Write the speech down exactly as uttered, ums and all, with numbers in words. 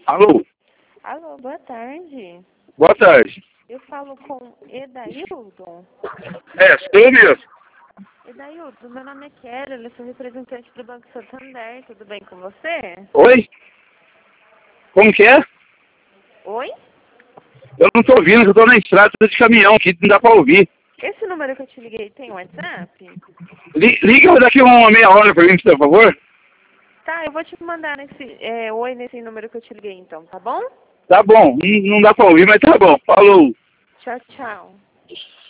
Alô? Alô, boa tarde. Boa tarde. Eu falo com Edailton. É, sou eu mesmo. Edailton, meu nome é Kelly, eu sou representante do Banco Santander, tudo bem com você? Oi? Como que é? Oi? Eu não tô ouvindo, eu tô na estrada de caminhão aqui, não dá pra ouvir. Esse número que eu te liguei tem WhatsApp? Li- Liga daqui uma meia hora pra mim, por favor. Tá, eu vou te mandar nesse, é, oi nesse número que eu te liguei então, tá bom? Tá bom, não não dá pra ouvir, mas tá bom. Falou. Tchau, tchau.